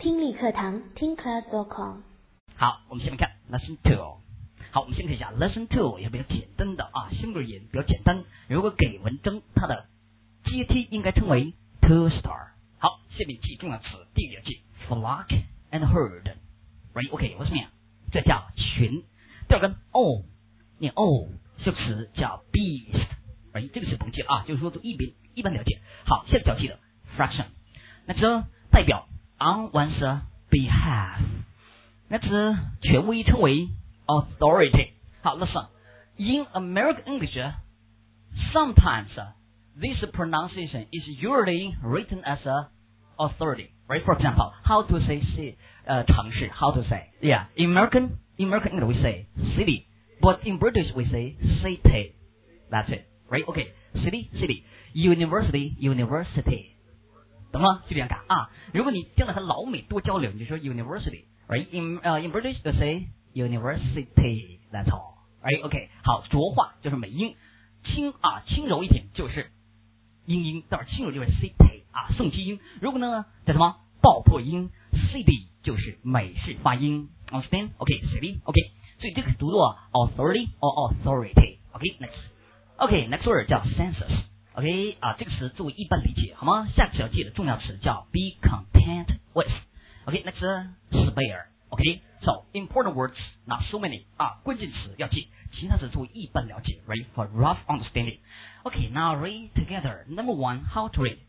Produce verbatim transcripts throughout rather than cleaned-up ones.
听力课堂听 class dot com。 好，我们下面看 lesson two。 好，我们先看一下 lesson two 也比较简单的啊，相对而言比较简单。如果给文章它的阶梯应该称为 two star。 好，下面记重要词，第一个记 flock and herd。 right OK， 我什么呀？这叫群。第二个 o 念 o 这个词叫 beast。 right 这个词甭记了啊，就是说都一般一般了解。好，下个要记的 fraction， 那这代表 on one's behalf， 那这权威称为 authority。 好 listen， in American English sometimes this pronunciation is usually written as a authority, right? For example, how to say city, 呃城市 how to say yeah in American in American English we say city, but in British we say city. That's it, right? Okay, city city, university university， 懂吗？就这样干啊。如果你将来和老美多交流，你就说 university， right? In 呃、uh, in British they say university. That's all, right? OK， 好，浊化就是美音，轻啊轻柔一点就是英音，但是轻柔就是 city 啊送气音。如果呢叫什么爆破音 city 就是美式发音 ，understand? OK city OK， 所以这个读作 authority or authority。 OK next OK next word 叫 census。 OK 啊这个词作为一般理解好吗？下个词要记的重要词叫 be content with。 OK next spare。 OK so important words not so many 啊关键词要记，其他词作为一般了解 ready for rough understanding。 OK now read together. Number one, how to read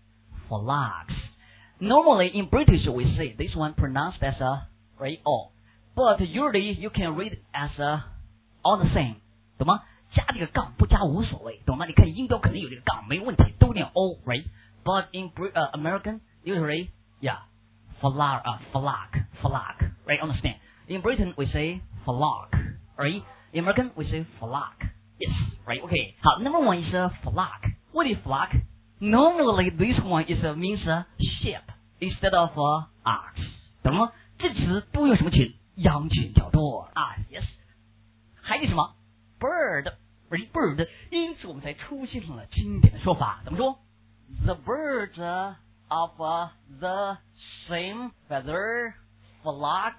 flags. Normally in British we say this one pronounced as a right o, but usually you can read as a all the same， 懂吗？加这个杠不加无所谓，懂吗？你看音标肯定有这个杠没问题，都念 o right， but in uh, American usually yeah flag uh, flag flag right understand. In Britain we say flock, right? In American we say flock. Yes, right? Okay. 好 number one is a flock. What is flock? Normally this one is a means a sheep instead of a ox. 懂吗？这词都用什么群？羊群较多啊 yes。 还有什么 bird right bird， 因此我们才出现了经典的说法，怎么说？ The birds of the same feather flock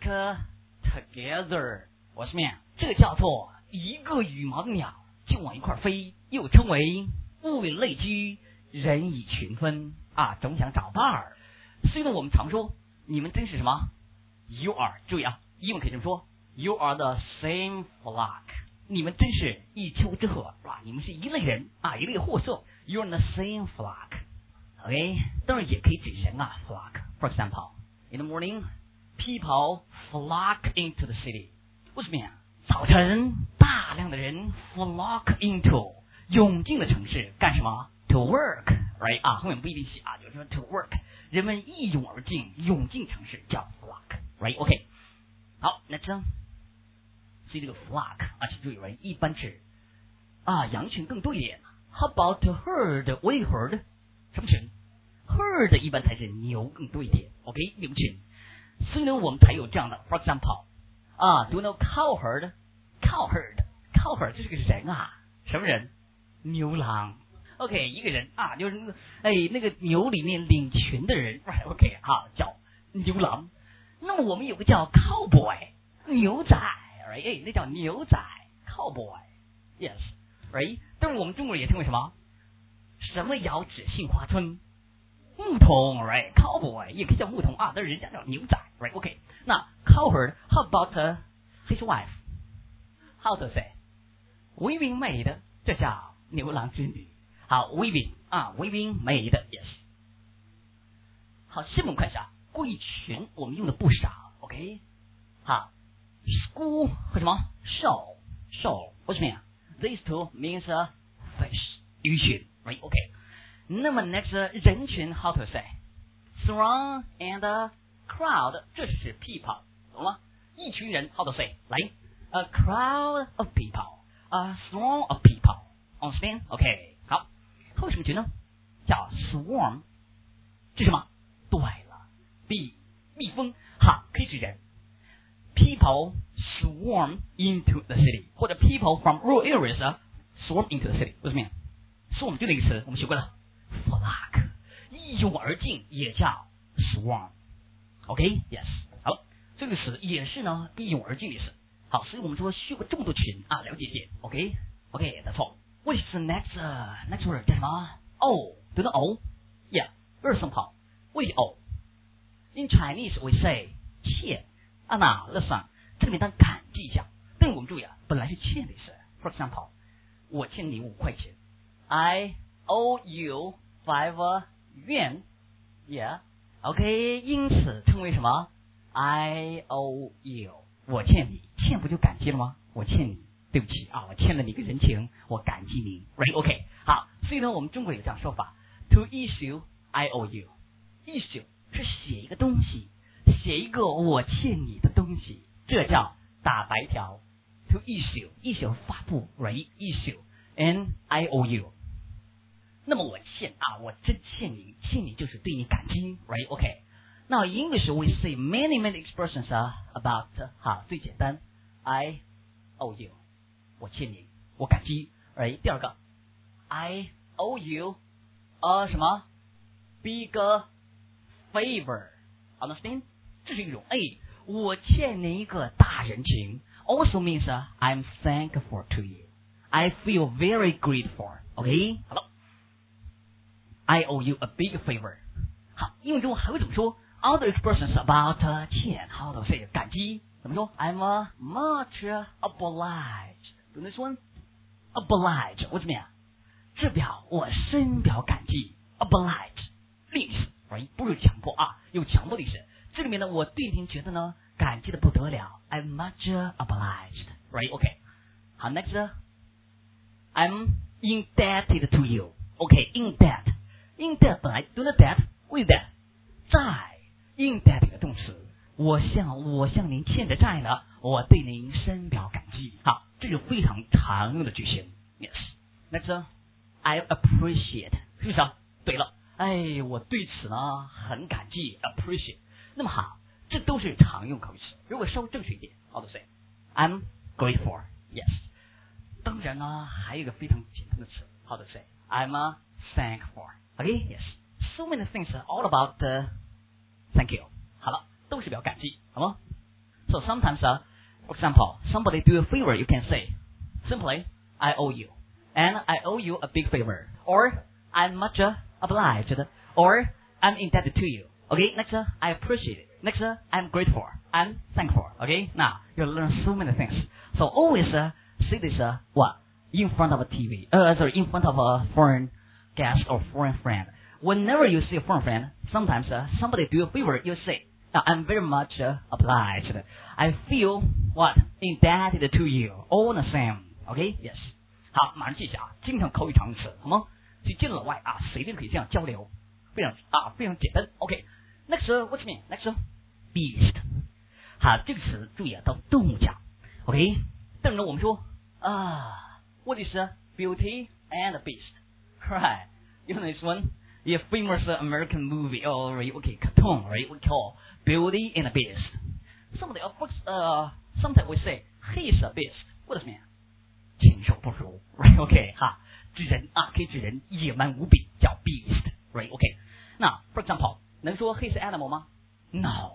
together。 我什么呀？这个叫做一个羽毛的鸟就往一块飞，又称为物以类聚，人以群分啊，总想找伴儿。所以呢，我们常说你们真是什么 ？You are， 注意啊，英文可以这么说 ：You are the same flock。你们真是一丘之貉，是吧？你们是一类人啊，一类货色。You are the same flock。OK， 当然也可以指人啊 ，flock。For example, in the morning, people flock into the city。为什么呀？早晨大量的人 flock into 涌进了城市干什么 ？To work， right 啊，后面不一定写啊，就是说 to work， 人们一涌而进，涌进城市叫 flock，right OK。好，那这所以这个 flock 啊，请注意 right 一般指啊羊群更多一点。How about herd？ 我也 herd 什么群 ？herd 一般才是牛更多一点 ，OK 牛群。所以呢，我们才有这样的 ，for example。啊 ，Do you know cow herd? Cow herd, cow herd， 这是个人啊，什么人？牛郎。OK， 一个人啊，就是那个哎那个牛里面领群的人 ，right OK， 好叫牛郎。那么我们有个叫 cowboy， 牛仔 ，right， 哎，那叫牛仔 cowboy，yes， right。但是我们中国人也称为什么？什么窑址杏花村？牧童 ，right cowboy 也可以叫牧童啊，但是人家叫牛仔 ，right OK。那 cow herd how about uh, his wife? How to say? Weaving maid， 这叫牛郎织女。好 ，weaving 啊 ，weaving maid yes。好，下面我们看一下贵群，我们用的不少 ，OK。好 ，school 和什么 show show 为什么呀 ？These two means a fish 鱼群 ，right OK。那么 next 人群 how to say? Throng and crowd， 这是 people， 懂吗？一群人 how to say？ 来 ，a crowd of people，a swarm of people，understand？ OK， 好，还有什么群呢？叫 swarm， 这是什么？对了，蜜蜜蜂，好，可以指人。People swarm into the city， 或者 people from rural areas swarm into the city， 为什么呀 ？swarm 就那个词，我们学过了 ，flock， 一涌而进也叫 swarm。 OK，yes， 好，这个词也是呢一涌而尽的词。好，所以我们说学过这么多群啊，了解一点。OK，OK，that's all。What is the next uh, next word？ 叫什么 ？O， 对了 ，O，yeah，very simple。What is O？In Chinese we say 欠啊，那 listen， 这里面当感激一下。但是我们注意啊，本来是欠的意思。For example， 我欠你五块钱 ，I owe you five yuan。Yeah，OK， 因此称为什么 ？I owe you， 我欠你，欠不就感激了吗？我欠你，对不起啊，我欠了你个人情，我感激你 ，right？OK， 好，所以呢，我们中国有这样说法 ，to issue I owe you，issue 是写一个东西，写一个我欠你的东西，这叫打白条。To issue issue 发布 right issue and I owe you。那么我欠啊，我真欠你，欠你就是对你感激 right OK。Now in English we say many many expressions are about 好最简单 I owe you 我欠你，我感激 right。第二个 I owe you a 什么 big favor understand 这是一种哎，我欠你一个大人情。Also means uh, I'm thankful to you. I feel very grateful. OK， 好了 ，I owe you a big favor. 好，英文中还会怎么说 ？Other expressions about 欠 ，how to say 感激怎么说 ？I'm uh, much obliged. Do this one? Obliged， 我怎么样？这表我深表感激。Obliged， 历史 ，right？ 不是强迫啊，有强迫的意思。这里面呢，我对您觉得呢。感激的不得了 ，I'm much obliged, right? OK， 好 ，next, I'm indebted to you. OK, in debt, in debt 本来 do the debt, with that 债 ，indebted 的动词，我向我向您欠着债呢，我对您深表感激。好，这是非常常用的句型。Yes, next, I appreciate， 是不是啊？对了，哎，我对此呢很感激 ，appreciate。那么好。这都是常用口语词。如果稍微正式一点 ，how to say I'm grateful, yes。当然呢，还有一个非常简单的词 ，how to say I'm a thankful, okay, yes。So many things are all about the thank you。好了，都是表感激，好吗 ？So sometimes, uh, for example, somebody do a favor, you can say simply I owe you, and I owe you a big favor, or I'm much obliged, or I'm indebted to you. Okay, next, uh, I appreciate it. Next, uh, I'm grateful. I'm thankful. Okay, now you learn so many things. So always uh, say this uh, what in front of a T V. Uh, sorry, in front of a foreign guest or foreign friend. Whenever you see a foreign friend, sometimes uh, somebody do a favor, you say, uh, "I'm very much uh, obliged. I feel what indebted to you. All the same." Okay, yes. 好，马上记一下啊，经常口语常用词，好吗？去见老外啊，随便可以这样交流，非常啊，非常简单。OK。Next, what's mean? Next, beast. 好，这个词注意啊，到动物讲 ，OK。但是呢，我们说啊 ，What is Beauty and the Beast? Right? You know this one? The famous American movie or okay, cartoon, right? We call Beauty and the Beast. Somebody, of course, uh, sometimes we say he's a beast. What does it mean? 禽兽不如 ，right? OK， 哈，指人啊，可以指人野蛮无比，叫 beast, right? OK。那 for example。能说 he's animal 吗 ？No，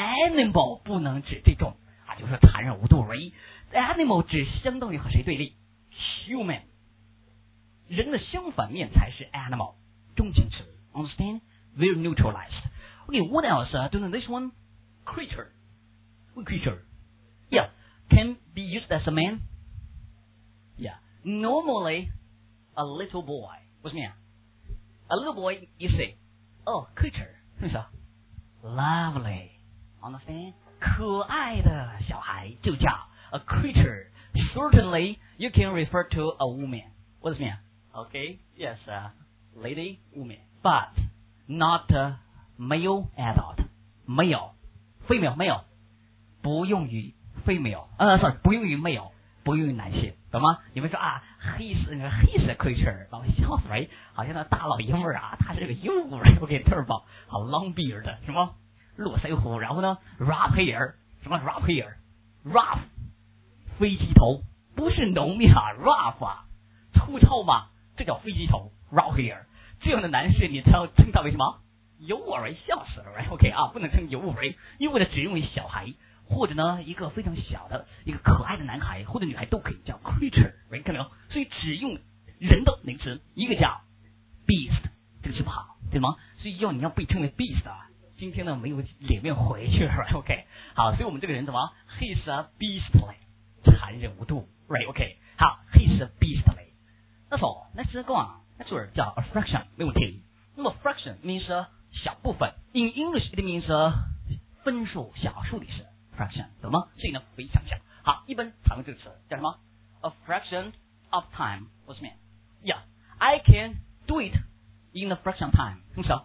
animal 不能指这种啊，就是说残忍无度 right？ animal 只相当于和谁对立 ？human， 人的相反面才是 animal， 中性词 ，understand？ Very neutralized. Okay, what else? Uh, do you know this one? Creature. What creature? Yeah, can be used as a man. Yeah, normally a little boy. What's mean? A little boy, you say, oh, creature. 是不是 ？Lovely, understand？ 可爱的小孩就叫 a creature. Certainly, you can refer to a woman. What does it mean? Okay, yes, uh, lady, woman, but not a male adult. Male, female, male. 不用于 female， 呃 ，sorry， 不用于 male， 不用于男性，懂吗？你们说啊 ，he's 那个 he's a creature， 老笑死人，好像那大老爷们儿啊，他是个鹦鹉人 ，OK， turbo， 好 long beard 什么络腮胡，然后呢 rough hair， 什么 rough hair，rough 飞机头，不是浓密啊 rough 啊，粗糙嘛，这叫飞机头 rough hair， 这样的男士你知道称他为什么有我儿笑死了 ，right？OK 啊，不能称有我儿，因为呢只用于小孩，或者呢一个非常小的一个可爱的男孩或者女孩都可以叫 creature，right？ 看到没有？所以只用人的名词，一个叫 beast， 这个词不好，对吗？所以要你要被称为 beast 啊。今天呢没有脸面回去 ，right？OK， 好，所以我们这个人怎么 ？He's a beastly， 残忍无度 ，right？OK， 好 ，He's a beastly。那好 ，Let's go on， 那这儿叫 a fraction， 没问题。那么 fraction means 小部分 ，in English it means 分数、小数的是 fraction， 懂吗？所以呢非常小。好，一般常用这个词叫什么 ？A fraction of time， 我什么 ？Yeah，I can do it in a fraction of time， 听说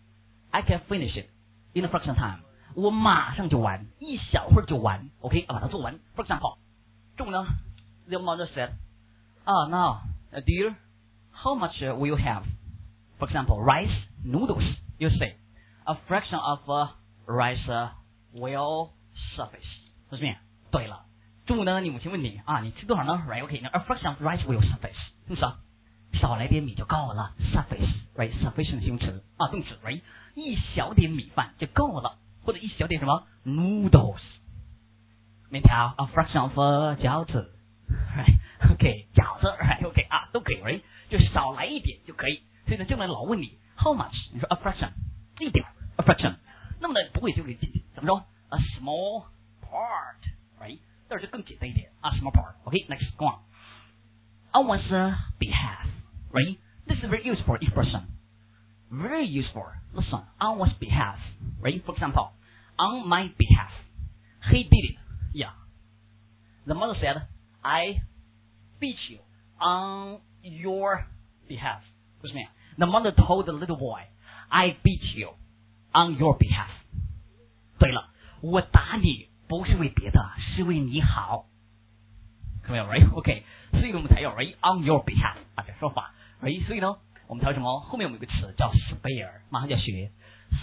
？I can finish it in a fraction of time， 我马上就完，一小会儿就完 ，OK， 把它做完。For example， 中呢 ，the mother said，Ah now，a dear。How much will you have? For example, rice, noodles. You say, a fraction of uh, rice uh, will suffice. 说什么？对了，中午呢，你母亲问你啊，你吃多少呢 ？Right? OK, a fraction of rice will suffice. 是不是？少来点米就够了。Suffice, right? Sufficient 形容词啊，动词 ，right? 一小点米饭就够了，或者一小点什么 noodles， 面条 a fraction of uh, 饺子 ，right? OK， 饺子 ，right? OK 啊，都可以 ，right？就少来一点就可以，所以呢，这个人老问你 how much， 你说 a fraction， 一点 a fraction， 那么呢不会就给怎么说 a small part，right？ 这儿就更简单一点 a small part。OK，next go on。On one's behalf，right？ This is very useful expression， very useful. Listen, on one's behalf，right? For example, on my behalf, he did it. Yeah. The mother said, I beat you on your behalf. 为什么呀 The mother told the little boy, I beat you on your behalf. 对了，我打你不是为别的，是为你好。看到没有 ？Right? OK， 所以我们才有 right on your behalf 啊这说法。right? 所以呢，我们才有什么？后面我们有个词叫 spare， 马上就要学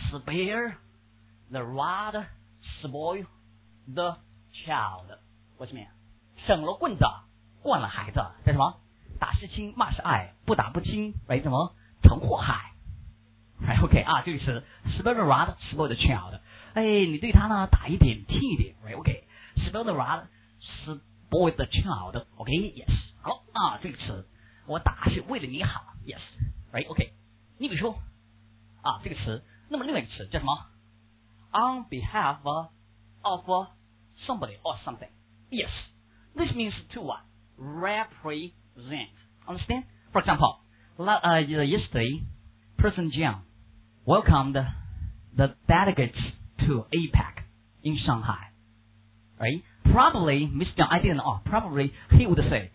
spare the rod, spoil the child。为什么呀？省了棍子，惯了孩子，叫什么？打是亲，骂是爱，不打不亲，为什么成祸害？哎 ，OK 啊，这个是 spare the rod, spoil the child。哎，你对他呢打一点，踢一点，right OK。spare the rod, spoil the child。OK，yes， 好啊，这个词我打是为了你好 ，yes，right OK。你比如说啊，这个词，那么另外一个词叫什么 ？On behalf of somebody or something。Yes，this means to what? Represent. Understand? For example, uh, yesterday, President Jiang welcomed the delegates to APEC in Shanghai. Right? Probably, Mister Jiang, I didn't know. Probably he would say,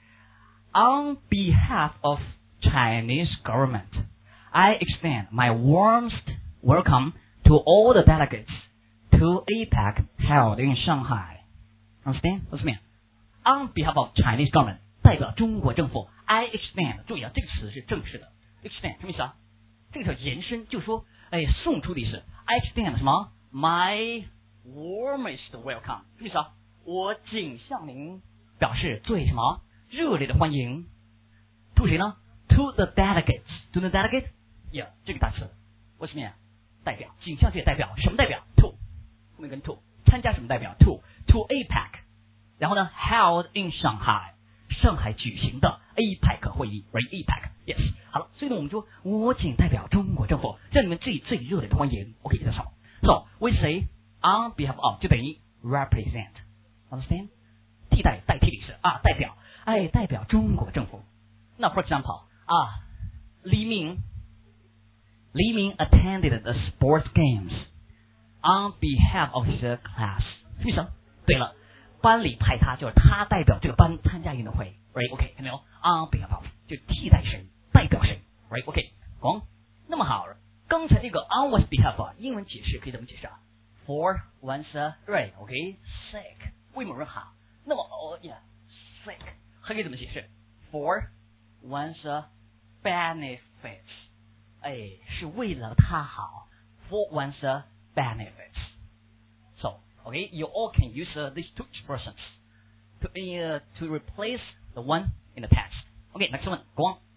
on behalf of Chinese government, I extend my warmest welcome to all the delegates to APEC held in Shanghai. Understand? What's mean? On behalf of Chinese government, 代表中国政府 I extend， 注意啊，这个词是正式的 extend 什么意思啊？这个叫延伸，就说哎送出的意思 I extend 什么 my warmest welcome 什么意思啊？我仅向您表示最什么热烈的欢迎 to 谁呢 to the delegates to the delegate yeah 这个单词为什么呀？代表仅向这个代表什么代表 to 后面跟 to 参加什么代表 to to APEC 然后呢 held in Shanghai上海举行的 APEC 会议 right APEC yes 好了，所以呢我们说我仅代表中国政府向你们最最热烈的欢迎 OK 这是 so we say on behalf of 就等于 represent understand 替代代替的意思啊代表哎代表中国政府那 for example 啊李明李明 attended the sports games on behalf of his class 什么意思对了班里派他就是他代表这个班参加运动会 right OK 看到没有 on behalf of 就替代谁代表谁 right OK 懂那么好刚才这个 on one's behalf 啊英文解释可以怎么解释啊 for one's right OK sake 为某人好那么哦 yeah sake 还可以怎么解释 for one's benefits 哎是为了他好 for one's benefits so okay you all can use uh, these two expressions to uh, to replace the one in the text okay next one go on